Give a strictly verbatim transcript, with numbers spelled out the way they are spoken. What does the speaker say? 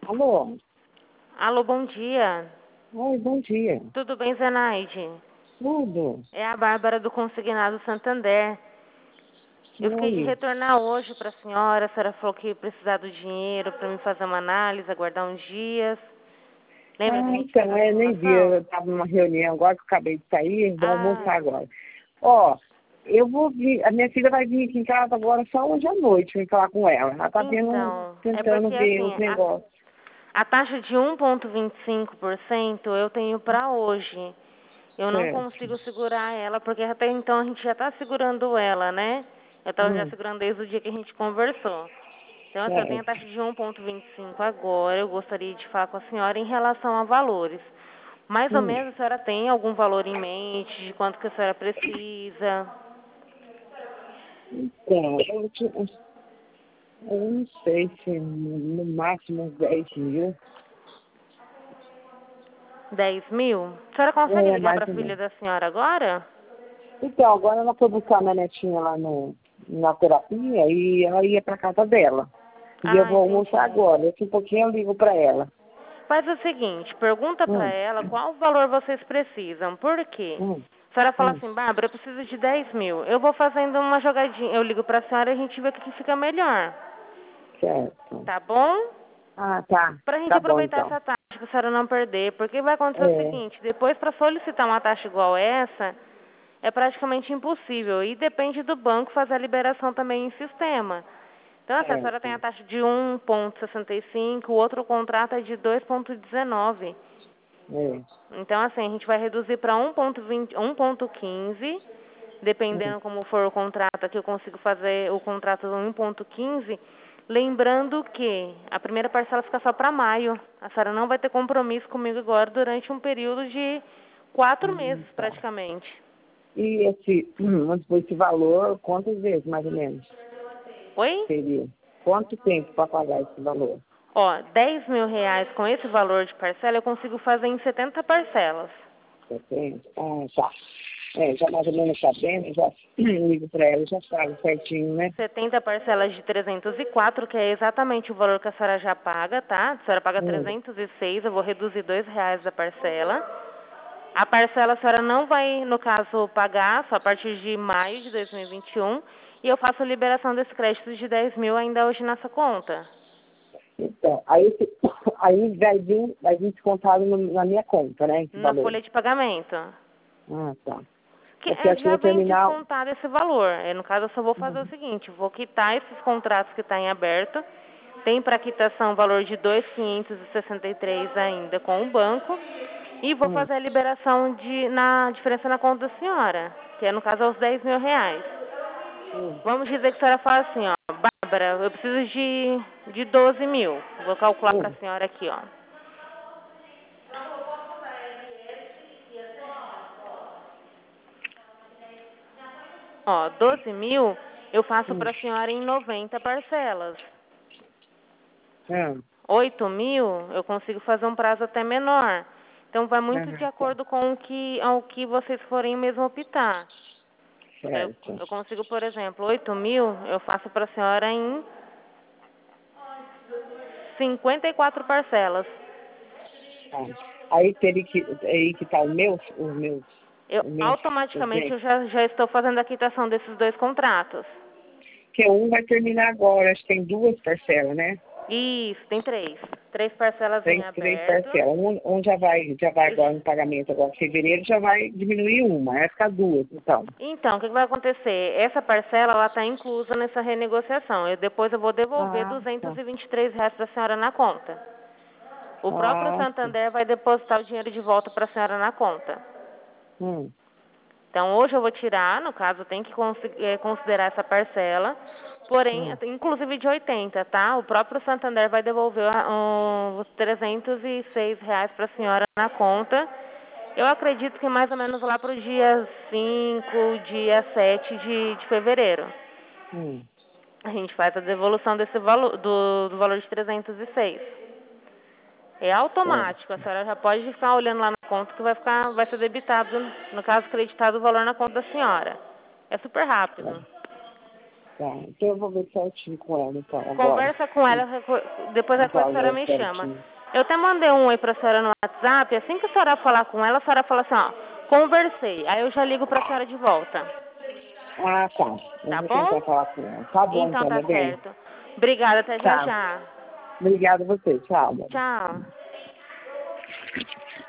Alô? Alô, bom dia. Oi, bom dia. Tudo bem, Zenaide? Tudo? É a Bárbara do Consignado Santander. Eu fiquei de Oi. retornar hoje para a senhora. A senhora falou que ia precisar do dinheiro para me fazer uma análise, aguardar uns dias. Lembra que a Ah, gente fez então, a é, nem vi. simulação? Eu estava numa reunião agora que eu acabei de sair, vou Ah, almoçar agora. Ó, eu vou vir, a minha filha vai vir aqui em casa agora só hoje à noite, vim falar com ela. Ela tá vendo, então, é tentando porque ver os assim, a, negócios. a taxa de um vírgula vinte e cinco por cento eu tenho para hoje. Eu não Certo. consigo segurar ela, porque até então a gente já está segurando ela, né? Eu estava já Hum, segurando desde o dia que a gente conversou. Então, assim, eu tenho a certo. taxa de um vírgula vinte e cinco agora. Eu gostaria de falar com a senhora em relação a valores. Mais ou Hum. menos, a senhora tem algum valor em mente de quanto que a senhora precisa? Então, eu, te- eu não sei se no no máximo uns dez mil. Dez mil? A senhora consegue É, ligar mais para a ou filha menos. da senhora agora? Então, agora ela foi buscar a minha netinha lá no, na terapia e ela ia pra casa dela. E eu Ah, vou almoçar entendi. agora. Daqui um pouquinho eu ligo pra ela. Faz o seguinte, pergunta para Hum, ela qual valor vocês precisam. Por quê? hum, A senhora fala hum, assim, Bárbara, eu preciso de dez mil. Eu vou fazendo uma jogadinha. Eu ligo para a senhora e a gente vê o que fica melhor. certo. Tá bom? Ah, tá. Para a gente Tá bom, aproveitar então. essa taxa, para a senhora não perder. Porque vai acontecer o É, seguinte, depois para solicitar uma taxa igual essa, é praticamente impossível. E depende do banco fazer a liberação também em sistema. Então, assim, a senhora tem a certo. taxa de um vírgula sessenta e cinco, o outro contrato é de dois vírgula dezenove. É. Então, assim, a gente vai reduzir para um vírgula vinte, um vírgula quinze, Hum, dependendo como for o contrato, aqui eu consigo fazer o contrato do um vírgula quinze, lembrando que a primeira parcela fica só para maio. A senhora não vai ter compromisso comigo agora durante um período de quatro hum, meses, tá. praticamente. E esse, hum, vamos supor, esse valor, quantas vezes, mais ou menos, Oi? seria? Quanto tempo para pagar esse valor? Ó, dez mil reais com esse valor de parcela eu consigo fazer em setenta parcelas. setenta? Ah, tá. É, já mais ou menos sabendo, já ligo pra ela, já sabe certinho, né? setenta parcelas de trezentos e quatro, que é exatamente o valor que a senhora já paga, tá? A senhora paga Hum, trezentos e seis, eu vou reduzir dois reais da parcela. A parcela a senhora não vai, no caso, pagar só a partir de maio de dois mil e vinte e um. E eu faço a liberação desse crédito de dez mil ainda hoje nessa conta. Então, aí, esse- aí vai vir, vai vir descontado no- na minha conta, né, esse Na valor. folha de pagamento. Ah, tá. Que Porque é, acho que eu já vou vem terminar. descontado esse valor. É, no caso, eu só vou fazer o Uhum. seguinte, vou quitar esses contratos que estão em aberto. Tem para quitação o valor de dois mil quinhentos e sessenta e três ainda com o banco. E vou Hum, fazer a liberação de, na diferença na conta da senhora, que é no caso aos dez mil reais. hum, Vamos dizer que a senhora fala assim, ó, Bárbara, eu preciso de, de doze mil. Vou calcular para a hum, senhora aqui, ó. Ó, doze mil eu faço hum. para a senhora em noventa parcelas. Ah, Oito mil eu consigo fazer um prazo até menor. Então vai muito de aham, tá. acordo com o que, ao que vocês forem mesmo optar. Eu, Certo. eu consigo, por exemplo, oito mil eu faço para a senhora em cinquenta e quatro parcelas. Tá. Aí teria que. Aí que tá o meu, os meus, Eu os meus automaticamente eu presentes. já, já estou fazendo a quitação desses dois contratos. Que um vai terminar agora, acho que tem duas parcelas, né? Isso, tem três. Três parcelas em Tem três aberto. parcelas. Um, um já vai, já vai agora no pagamento agora em fevereiro, já vai diminuir uma, vai ficar duas, então. Então, o que que vai acontecer? Essa parcela ela está inclusa nessa renegociação. Eu, depois eu vou devolver Ah, duzentos tá. e e vinte e três reais para a senhora na conta. O próprio Ah, sim. Santander vai depositar o dinheiro de volta para a senhora na conta. Hum, Então, hoje eu vou tirar, no caso, tem que consi- eh, considerar essa parcela, porém, hum, inclusive de oitenta, tá? O próprio Santander vai devolver ah, um, os trezentos e seis reais para a senhora na conta. Eu acredito que mais ou menos lá para o dia cinco, dia sete de, de fevereiro. hum. A gente faz a devolução desse valor, do, do valor de trezentos e seis. É automático, a Certo. senhora já pode ficar olhando lá na conta que vai ficar, vai ser debitado, no caso, creditado o valor na conta da senhora. É super rápido. Tá, então eu vou ver certinho com ela, então, agora. Conversa com ela, depois a senhora me chama. Eu até mandei um oi pra senhora no WhatsApp, assim que a senhora falar com ela, a senhora fala assim, ó, conversei, aí eu já ligo pra senhora de volta. Ah, tá. Eu Tá vou bom? tentar falar com ela. Tá bom, Então então, tá meu bem. certo. Obrigada, até já Tá. já. Obrigada a você. Tchau, mãe. Tchau.